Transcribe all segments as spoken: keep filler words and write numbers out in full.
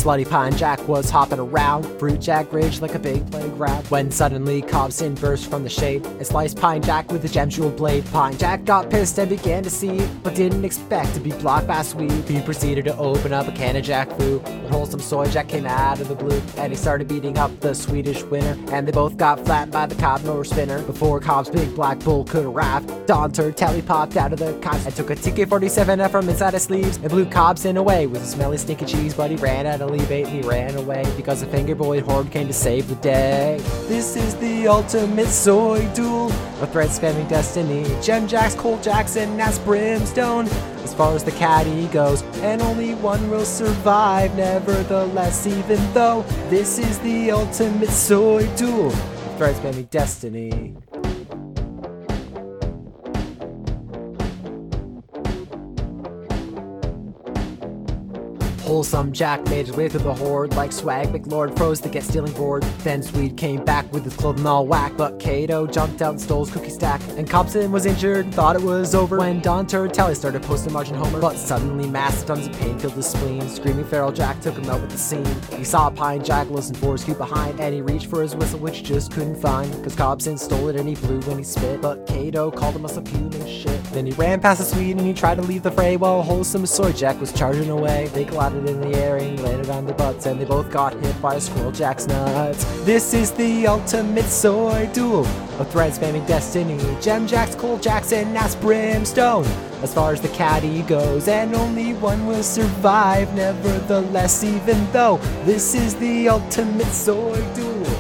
Slutty Pine Jack was hopping around Fruit Jack Ridge like a big playground, when suddenly Cobson burst from the shade and sliced Pine Jack with a gem jewel blade. Pine Jack got pissed and began to see, but didn't expect to be blocked by Sweet. He proceeded to open up a can of Jack Foo, and wholesome soy Jack came out of the blue, and he started beating up the Swedish winner, and they both got flattened by the Cobb mower spinner. Before Cobb's big black bull could arrive, Don Turtelli popped out of the cons and took a T K forty-seven F from inside his sleeves and blew Cobson away with a smelly stinky cheese. But he ran out of lead bait and he ran away because the Fingerboy Horde came to save the day. This is the ultimate soy duel, a thread spamming destiny. Gem Jacks, Cold Jacks, and that's Brimstone as far as the caddy goes, and only one will survive nevertheless, even though this is the ultimate soy duel, a thread spamming destiny. Wholesome Jack made his way through the horde like Swag McLord froze to get stealing bored. Then Swede came back with his clothing all whack, but Kato jumped out and stole his cookie stack. And Cobson was injured and thought it was over when Don Turtelli started posting margin homer. But suddenly massive tons of pain filled his spleen. Screaming Feral Jack took him out with the scene. He saw Pine Jack listen for his cue behind, and he reached for his whistle which he just couldn't find, cause Cobson stole it and he blew when he spit. But Kato called him a subhuman shit. Then he ran past the Swede and he tried to leave the fray while Wholesome Soy Jack was charging away. They collided in the air and landed on their butts, and they both got hit by a Squirrel Jack's nuts. This is the ultimate soy duel, a thread spamming destiny. Gem Jacks, Cold Jacks, and that's Brimstone as far as the caddy goes, and only one will survive nevertheless, even though this is the ultimate soy duel.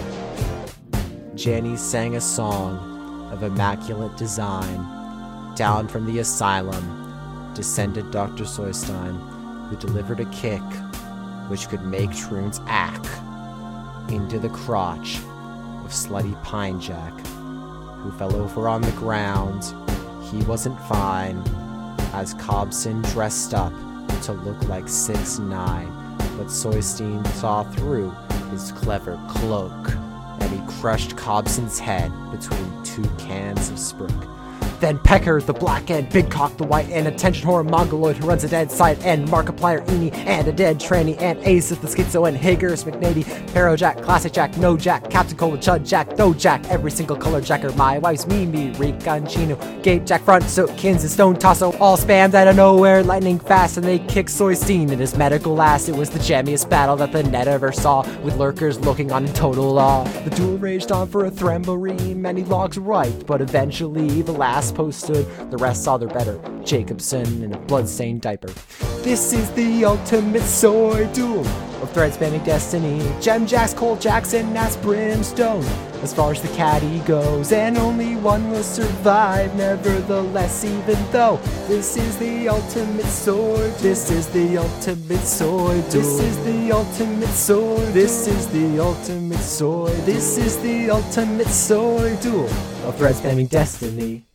Jenny sang a song of immaculate design. Down from the asylum descended Doctor Soystein, who delivered a kick which could make Troons ack into the crotch of Slutty Pine Jack, who fell over on the ground. He wasn't fine, as Cobson dressed up to look like six nine, but Soystein saw through his clever cloak, and he crushed Cobson's head between two cans of Spruik. Then Pecker, the black end, Big Cock, the white end, Attention Horror Mongoloid who runs a dead side end, Markiplier, Eenie, and a dead tranny, and Ace of the Schizo, and Hager's McNady, Pero Jack, Classic Jack, No Jack, Captain Cola, Chud Jack, No Jack, every single color Jacker, my wife's Mimi, Ricancino, Gape Jack, Front, So, Kins, and Stone Tasso, all spammed out of nowhere, lightning fast, and they kicked Soystein in his medical ass. It was the jammiest battle that the net ever saw, with lurkers looking on in total awe. The duel raged on for a thramboree, many logs right, but eventually the last post stood, the rest saw their better. Jacobson in a bloodstained diaper. This is the ultimate soy duel, of thread spamming destiny. Gem Jacks, Cold Jacks, and that's Brimstone as far as the caddy goes, and only one will survive nevertheless, even though this is the ultimate soy. This is the ultimate soy duel. This is the ultimate soy. This is the ultimate soy. This is the ultimate soy duel, of thread spamming destiny.